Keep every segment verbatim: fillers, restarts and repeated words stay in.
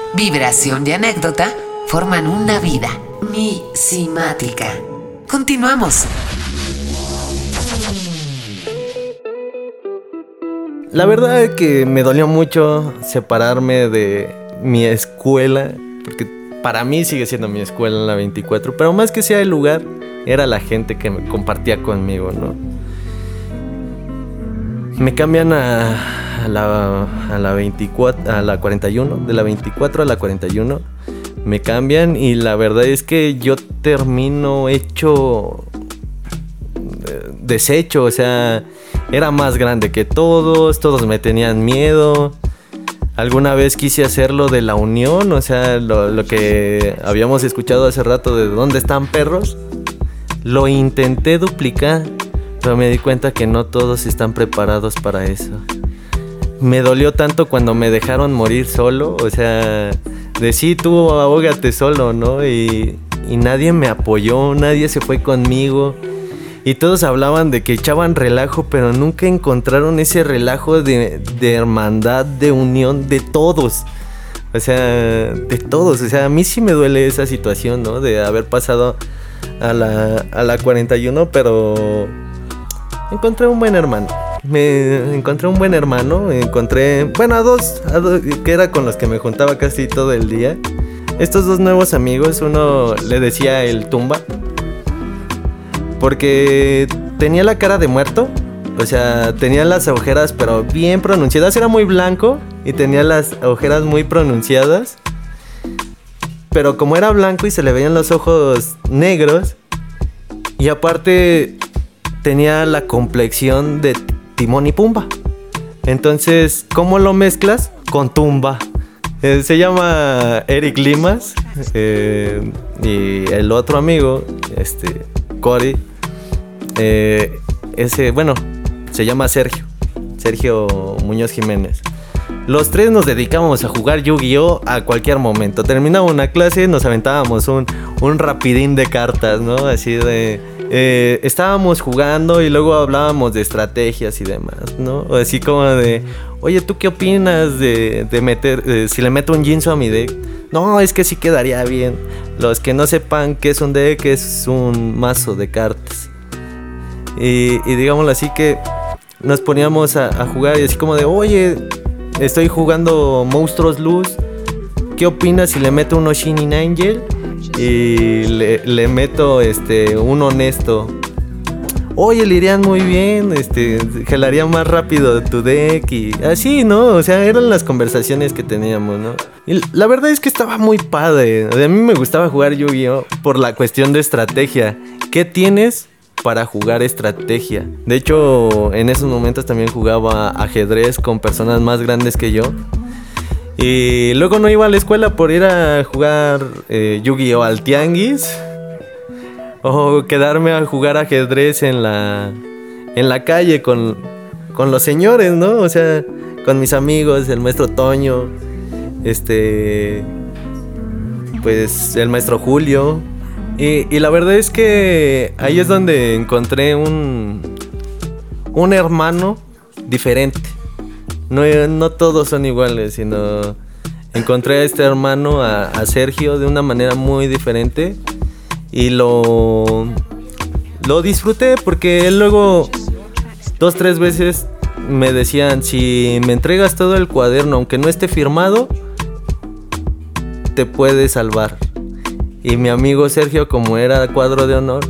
Vibración y anécdota forman una vida misimática. Continuamos. La verdad es que me dolió mucho separarme de mi escuela, porque para mí sigue siendo mi escuela en la veinticuatro, pero más que sea el lugar, era la gente que me compartía conmigo, ¿no? Me cambian a, a, la, a la veinticuatro, a la cuarenta y uno, de la veinticuatro a la cuarenta y uno, me cambian y la verdad es que yo termino hecho deshecho, o sea, era más grande que todos, todos me tenían miedo. Alguna vez quise hacerlo de la unión, o sea, lo, lo que habíamos escuchado hace rato de dónde están perros. Lo intenté duplicar, pero me di cuenta que no todos están preparados para eso. Me dolió tanto cuando me dejaron morir solo, o sea, de sí, tú ahógate solo, ¿no? Y, y nadie me apoyó, nadie se fue conmigo. Y todos hablaban de que echaban relajo, pero nunca encontraron ese relajo de, de hermandad, de unión de todos. O sea, de todos. O sea, a mí sí me duele esa situación, ¿no? De haber pasado a la, a la cuarenta y uno, pero encontré un buen hermano. Me encontré un buen hermano. Encontré, bueno, a dos, a dos, que era con los que me juntaba casi todo el día. Estos dos nuevos amigos, uno le decía el Tumba, porque tenía la cara de muerto. O sea, tenía las ojeras pero bien pronunciadas. Era muy blanco y tenía las ojeras muy pronunciadas. Pero como era blanco y se le veían los ojos negros, y aparte tenía la complexión de Timón y Pumba. Entonces, ¿cómo lo mezclas? Con Tumba. Eh, se llama Eric Limas. Eh, y el otro amigo, este... Cory, eh, ese, bueno, se llama Sergio, Sergio Muñoz Jiménez. Los tres nos dedicábamos a jugar Yu-Gi-Oh a cualquier momento. Terminaba una clase, nos aventábamos un, un rapidín de cartas, ¿no? Así de... Eh, estábamos jugando y luego hablábamos de estrategias y demás, ¿no? O así como de... Oye, ¿tú qué opinas de, de meter... Eh, si le meto un Jinzo a mi deck? No, es que sí quedaría bien. Los que no sepan qué es un deck, es un mazo de cartas. Y, y digámoslo así, que nos poníamos a, a jugar y así como de... Oye, estoy jugando Monstruos Luz. ¿Qué opinas si le meto uno Shining Angel? Y le, le meto este un honesto. Oye, le irían muy bien, este, jalaría más rápido tu deck y así, ¿no? O sea, eran las conversaciones que teníamos, ¿no? Y la verdad es que estaba muy padre. A mí me gustaba jugar Yu-Gi-Oh por la cuestión de estrategia. ¿Qué tienes para jugar estrategia? De hecho, en esos momentos también jugaba ajedrez con personas más grandes que yo. Y luego no iba a la escuela por ir a jugar eh, Yu-Gi-Oh al tianguis. O quedarme a jugar ajedrez en la en la calle con, con los señores, ¿no? O sea, con mis amigos, el maestro Toño, este, pues el maestro Julio. Y, y la verdad es que ahí es donde encontré un, un hermano diferente. No, no todos son iguales, sino encontré a este hermano, a, a Sergio, de una manera muy diferente. Y lo, lo disfruté porque él luego dos, tres veces me decían: si me entregas todo el cuaderno, aunque no esté firmado, te puedes salvar. Y mi amigo Sergio, como era cuadro de honor,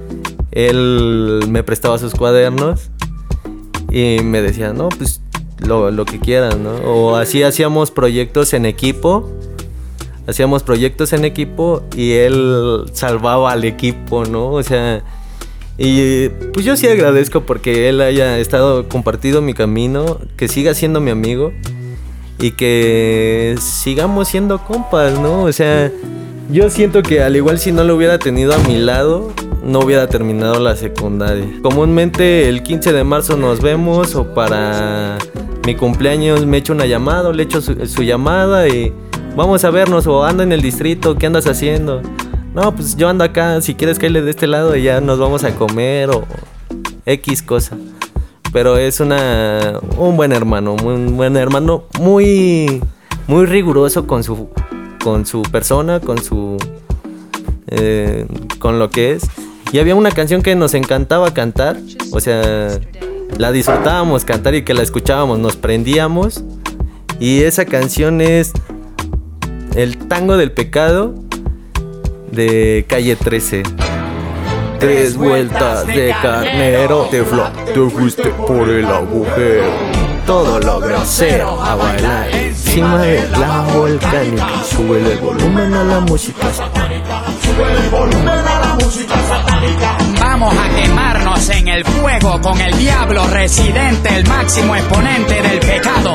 él me prestaba sus cuadernos y me decía: no, pues lo, lo que quieran, ¿no? O así hacíamos proyectos en equipo. Hacíamos proyectos en equipo y él salvaba al equipo, ¿no? O sea, y pues yo sí agradezco porque él haya estado compartido mi camino, que siga siendo mi amigo y que sigamos siendo compas, ¿no? O sea, yo siento que al igual si no lo hubiera tenido a mi lado, no hubiera terminado la secundaria. Comúnmente el quince de marzo nos vemos, o para mi cumpleaños me echo una llamada, o le echo su, su llamada y... vamos a vernos, o ando en el distrito, ¿qué andas haciendo? No, pues yo ando acá, si quieres caerle de este lado y ya nos vamos a comer o X cosa. Pero es una un buen hermano, un buen hermano muy muy riguroso con su, con su persona, con su, eh, con lo que es. Y había una canción que nos encantaba cantar, o sea, la disfrutábamos cantar y que la escuchábamos, nos prendíamos. Y esa canción es El Tango del Pecado de Calle trece. Tres vueltas de carnero, te, fla, te fuiste por el agujero. Todo lo grosero a bailar encima de la volcánica. Sube el volumen a la música satánica. Sube el volumen a la música satánica. Vamos a quemarnos en el fuego con el diablo residente, el máximo exponente del pecado.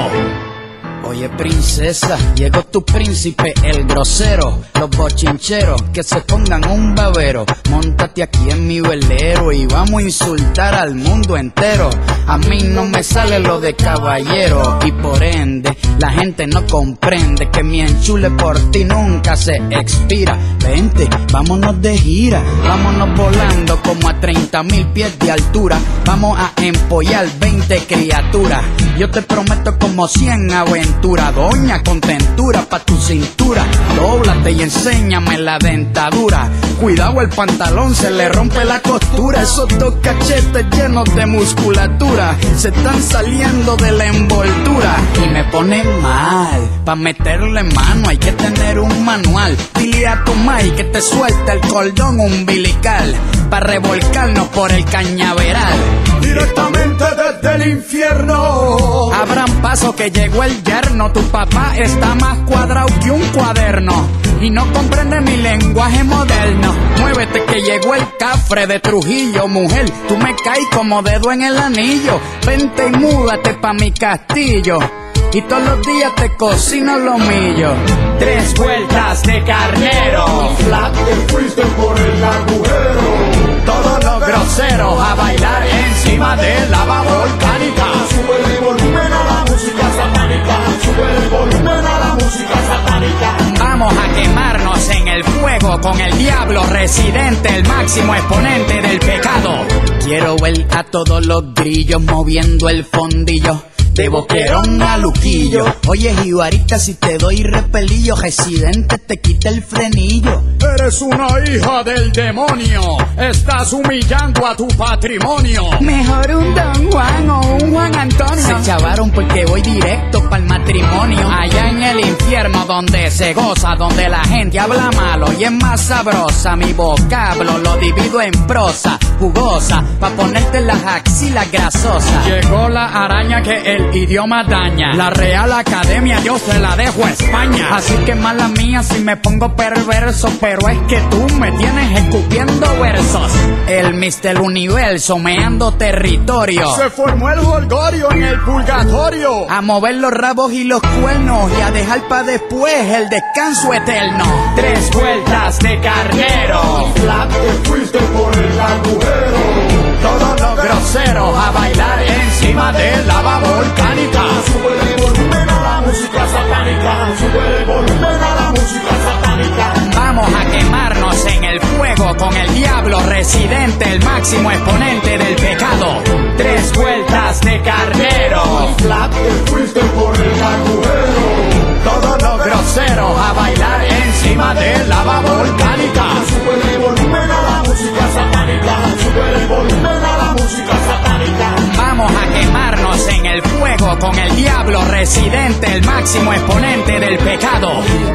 Oye princesa, llegó tu príncipe, el grosero. Los bochincheros que se pongan un babero. Móntate aquí en mi velero y vamos a insultar al mundo entero. A mí no me sale lo de caballero y por ende la gente no comprende que mi enchule por ti nunca se expira. Vente, vámonos de gira, vámonos volando como a treinta mil pies de altura. Vamos a empollar veinte criaturas. Yo te prometo como cien aventuras. Doña contentura pa' tu cintura. Dóblate y enséñame la dentadura. Cuidado, el pantalón se le rompe la costura. Esos dos cachetes llenos de musculatura se están saliendo de la envoltura y me pone mal. Pa' meterle mano hay que tener un manual. Dile a tu mai que te suelta el cordón umbilical pa' revolcarnos por el cañaveral directamente desde el infierno. Abran paso que llegó el yerno. Tu papá está más cuadrado que un cuaderno y no comprende mi lenguaje moderno. Muévete que llegó el cafre de Trujillo. Mujer, tú me caes como dedo en el anillo. Vente y múdate pa' mi castillo y todos los días te cocino lo millo. Tres vueltas de carnero y flat te fuiste por el agujero. Todos los groseros a bailar encima de lava volcánica. Sube el volumen a la música satánica. Sube el volumen a la música satánica. Vamos a quemarnos en el fuego con el diablo residente, el máximo exponente del pecado. Quiero ver a todos los grillos moviendo el fondillo. De Boquerón a Luquillo. Oye, jibarita, si te doy repelillo, residente te quita el frenillo. Eres una hija del demonio. Estás humillando a tu patrimonio. Mejor un Don Juan o un Juan Antonio. Se chavaron porque voy directo pa'l matrimonio. Allá en el infierno donde se goza, donde la gente habla malo y es más sabrosa. Mi vocablo lo divido en prosa jugosa pa' ponerte las axilas grasosas. Llegó la araña que el idioma daña. La Real Academia yo se la dejo a España. Así que mala mía si me pongo perverso, pero es que tú me tienes escupiendo versos. El mister Universo meando territorio. Se formó el Golgorio en el purgatorio. A mover los rabos y los cuernos y a dejar pa' después el descanso eterno. Tres vueltas de carnero y flat te fuiste por el agujero. Todos los groseros a bailar encima de lava volcánica. Sube el volumen a la música satánica. Sube el volumen a la música satánica. Vamos a quemarnos en el fuego con el diablo residente, el máximo exponente del pecado. Tres vueltas de carnero y flat te fuiste por el agujero. Todos los groseros a bailar encima de lava volcánica. Sube el volumen a la música satánica. Sube el volumen a la música satánica. Vamos a quemarnos en el fuego con el diablo residente, el máximo exponente del pecado.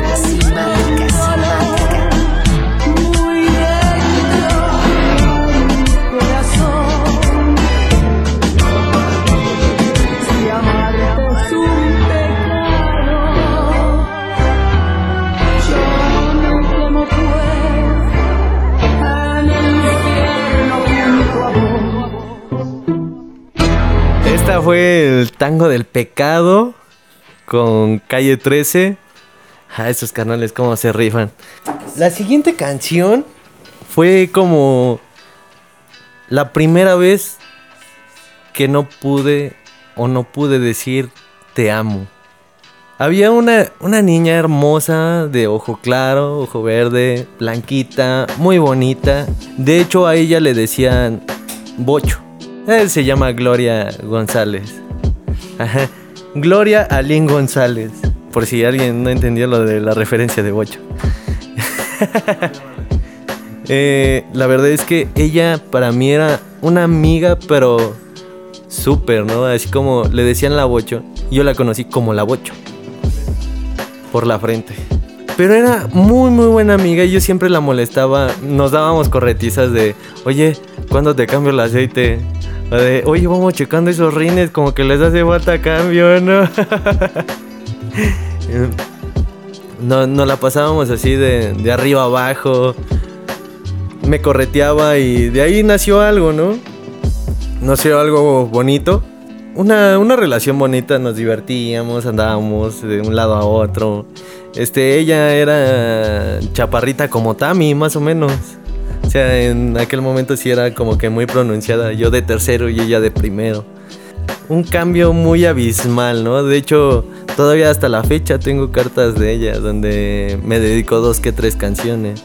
Simática, simática. Esta fue el Tango del Pecado con Calle trece. Ah, esos canales cómo se rifan. La siguiente canción fue como la primera vez que no pude o no pude decir te amo. Había una, una niña hermosa de ojo claro, ojo verde, blanquita, muy bonita. De hecho a ella le decían Bocho. Él se llama Gloria González. Ajá. Gloria Alín González. por si alguien no entendió lo de la referencia de bocho. eh, la verdad es que ella para mí era una amiga, pero súper, ¿no? Así como le decían la bocho, yo la conocí como la bocho, por la frente. Pero era muy muy buena amiga y yo siempre la molestaba. Nos dábamos corretizas de, oye, ¿cuándo te cambio el aceite? O de, oye, vamos checando esos rines, como que les hace falta cambio, ¿no? No, nos la pasábamos así de, de arriba abajo. Me correteaba y de ahí nació algo, ¿no? Nació algo bonito. Una, una relación bonita, nos divertíamos, andábamos de un lado a otro. Este, ella era chaparrita como Tami, más o menos. O sea, en aquel momento sí era como que muy pronunciada. Yo de tercero y ella de primero. Un cambio muy abismal, ¿no? De hecho, todavía hasta la fecha tengo cartas de ella donde me dedicó dos que tres canciones.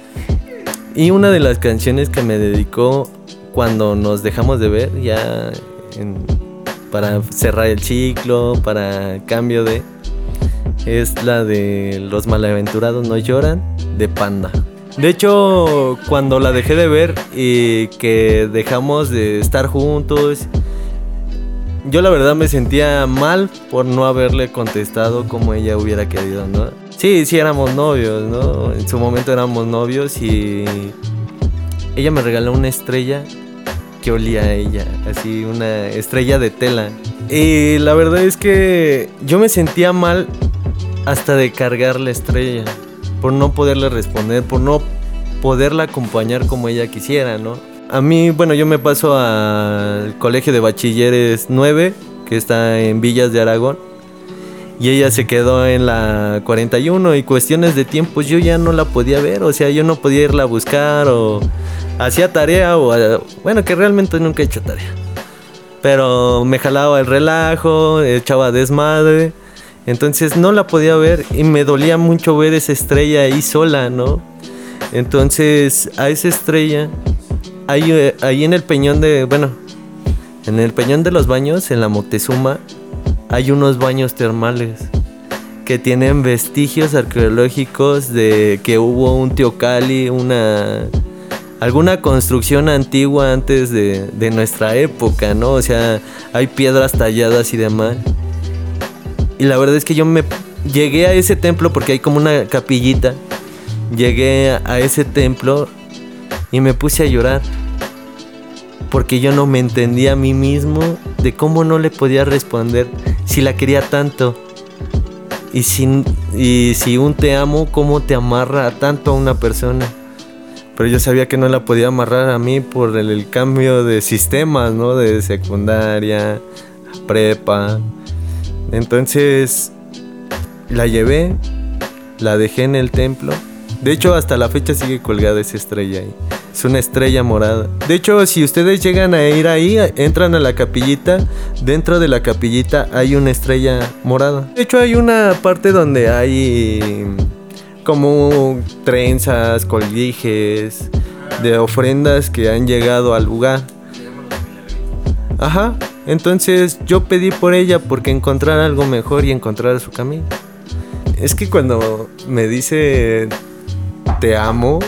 Y una de las canciones que me dedicó cuando nos dejamos de ver, ya en, para cerrar el ciclo, para cambio de... es la de Los Malaventurados No Lloran, de Panda. De hecho, cuando la dejé de ver y que dejamos de estar juntos, yo la verdad me sentía mal por no haberle contestado como ella hubiera querido, ¿no? Sí, sí éramos novios, ¿no? En su momento éramos novios y ella me regaló una estrella que olía a ella, así una estrella de tela. Y la verdad es que yo me sentía mal hasta de cargar la estrella, por no poderle responder, por no poderla acompañar como ella quisiera, ¿no? A mí, bueno, yo me paso al colegio de bachilleres nueve, que está en Villas de Aragón, y ella se quedó en la cuarenta y uno, y cuestiones de tiempos yo ya no la podía ver, o sea, yo no podía irla a buscar, o hacía tarea, o bueno, que realmente nunca he hecho tarea, pero me jalaba el relajo, echaba desmadre. Entonces no la podía ver y me dolía mucho ver esa estrella ahí sola, ¿no? Entonces a esa estrella, ahí, ahí en el peñón de, bueno, en el peñón de los baños, en la Moctezuma, hay unos baños termales que tienen vestigios arqueológicos de que hubo un teocalli, una... alguna construcción antigua antes de, de nuestra época, ¿no? O sea, hay piedras talladas y demás. Y la verdad es que yo me llegué a ese templo porque hay como una capillita. Llegué a ese templo y me puse a llorar porque yo no me entendía a mí mismo de cómo no le podía responder si la quería tanto. Y si, y si un te amo, ¿cómo te amarra tanto a una persona? Pero yo sabía que no la podía amarrar a mí por el, el cambio de sistemas, ¿no? De secundaria, prepa. Entonces la llevé, la dejé en el templo. De hecho, hasta la fecha sigue colgada esa estrella ahí. Es una estrella morada. De hecho, si ustedes llegan a ir ahí, entran a la capillita. Dentro de la capillita hay una estrella morada. De hecho, hay una parte donde hay como trenzas, colguijes de ofrendas que han llegado al lugar. Ajá. Entonces yo pedí por ella porque encontrara algo mejor y encontrara su camino. Es que cuando me dice te amo,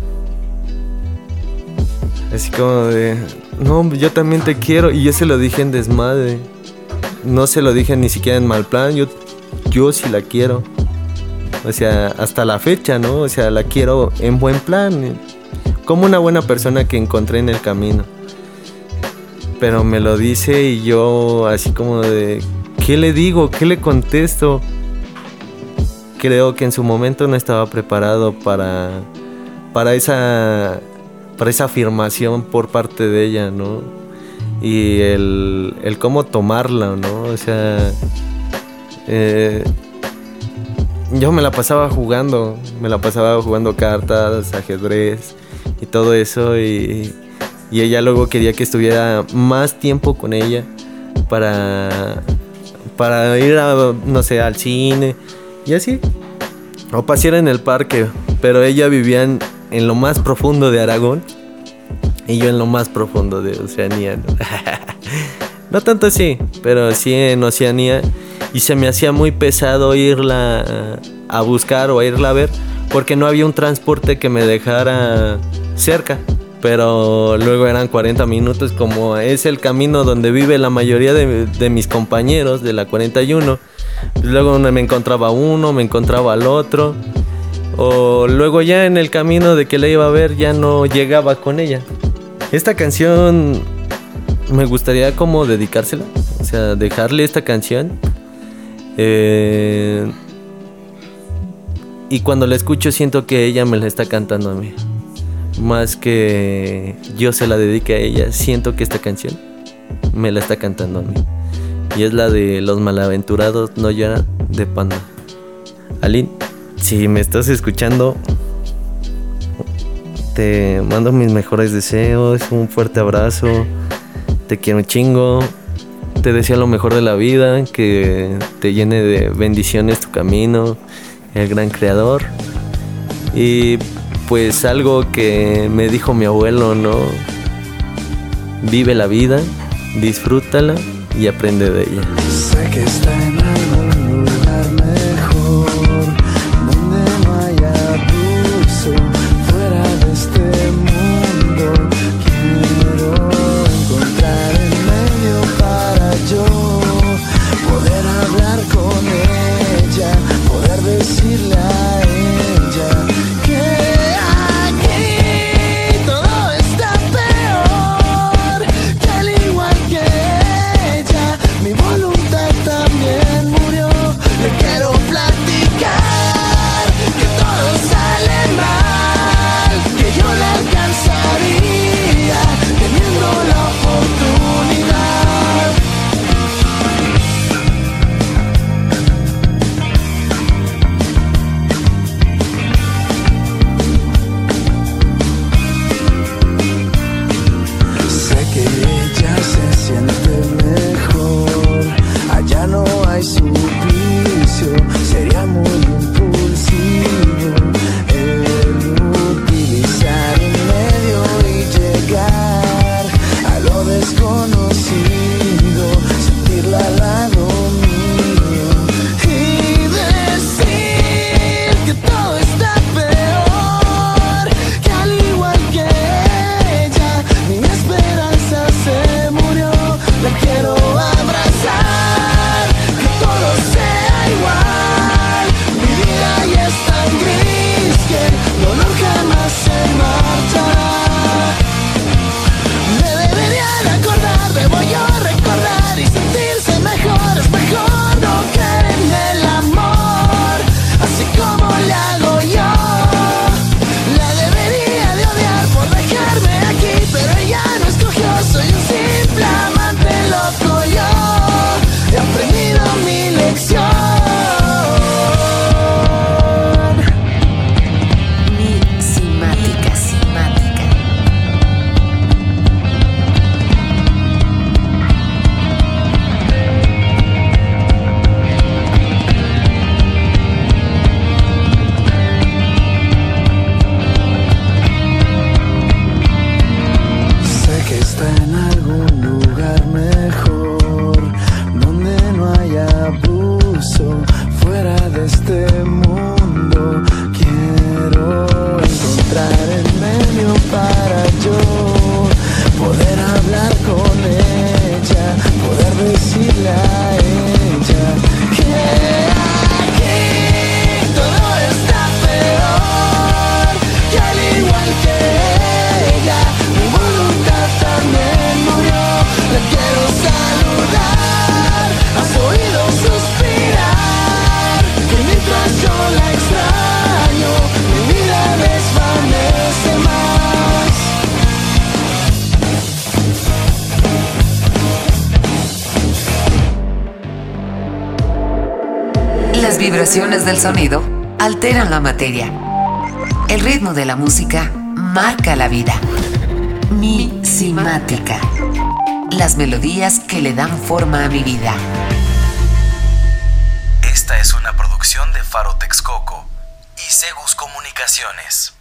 así como de no, yo también te quiero. Y yo se lo dije en desmadre, no se lo dije ni siquiera en mal plan. Yo, yo sí la quiero, o sea, hasta la fecha, ¿no? O sea, la quiero en buen plan, como una buena persona que encontré en el camino. Pero me lo dice y yo así como de ¿qué le digo? ¿Qué le contesto? Creo que en su momento no estaba preparado para, para esa para esa afirmación por parte de ella, ¿no? Y el, el cómo tomarla, ¿no? O sea, eh, yo me la pasaba jugando, me la pasaba jugando cartas, ajedrez y todo eso, y Y ella luego quería que estuviera más tiempo con ella para, para ir a, no sé, al cine y así, o pasear en el parque. Pero ella vivía en, en lo más profundo de Aragón y yo en lo más profundo de Oceanía, ¿no? No tanto así, pero sí en Oceanía. y se me hacía muy pesado irla a buscar o a irla a ver porque no había un transporte que me dejara cerca. Pero luego eran cuarenta minutos, como es el camino donde vive la mayoría de, de mis compañeros de la cuarenta y uno. Pues luego me encontraba uno, me encontraba al otro. O luego ya en el camino de que la iba a ver ya no llegaba con ella. Esta canción me gustaría como dedicársela. O sea, dejarle esta canción. Eh, y cuando la escucho siento que ella me la está cantando a mí. Más que yo se la dedique a ella, siento que esta canción me la está cantando a mí. Y es la de Los Malaventurados No Lloran, de Panda. Aline, si me estás escuchando, te mando mis mejores deseos, un fuerte abrazo, te quiero un chingo, te deseo lo mejor de la vida, que te llene de bendiciones tu camino, el gran creador. Y pues algo que me dijo mi abuelo, ¿no? Vive la vida, disfrútala y aprende de ella. Sé que está en algún lugar mejor, donde no haya abuso, fuera de este mundo. Quiero encontrar el medio para yo poder hablar con ella, poder decirle a ella que Las vibraciones del sonido alteran la materia. El ritmo de la música marca la vida. Mixmática. Las melodías que le dan forma a mi vida. Esta es una producción de Faro Texcoco y Segus Comunicaciones.